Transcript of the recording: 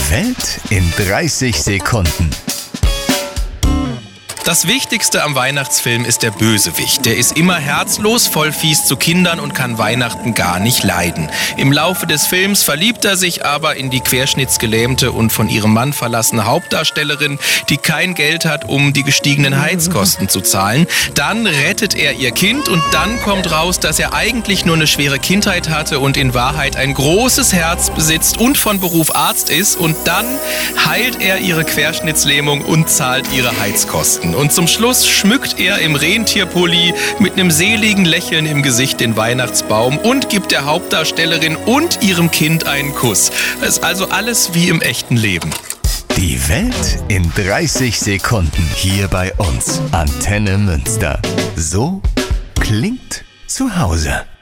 Die Welt in 30 Sekunden. Das Wichtigste am Weihnachtsfilm ist der Bösewicht. Der ist immer herzlos, voll fies zu Kindern und kann Weihnachten gar nicht leiden. Im Laufe des Films verliebt er sich aber in die querschnittsgelähmte und von ihrem Mann verlassene Hauptdarstellerin, die kein Geld hat, um die gestiegenen Heizkosten zu zahlen. Dann rettet er ihr Kind und dann kommt raus, dass er eigentlich nur eine schwere Kindheit hatte und in Wahrheit ein großes Herz besitzt und von Beruf Arzt ist. Und dann heilt er ihre Querschnittslähmung und zahlt ihre Heizkosten. Und zum Schluss schmückt er im Rentierpulli mit einem seligen Lächeln im Gesicht den Weihnachtsbaum und gibt der Hauptdarstellerin und ihrem Kind einen Kuss. Das ist also alles wie im echten Leben. Die Welt in 30 Sekunden hier bei uns. Antenne Münster. So klingt zu Hause.